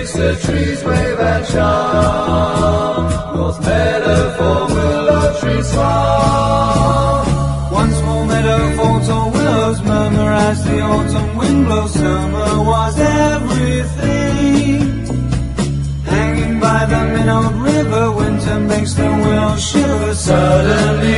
makes the trees wave and shout. North meadow for willow trees smile. One small meadow for tall willows murmur as the autumn wind blows. Summer was everything. Hanging by the minnow river, winter makes the willow shiver. Suddenly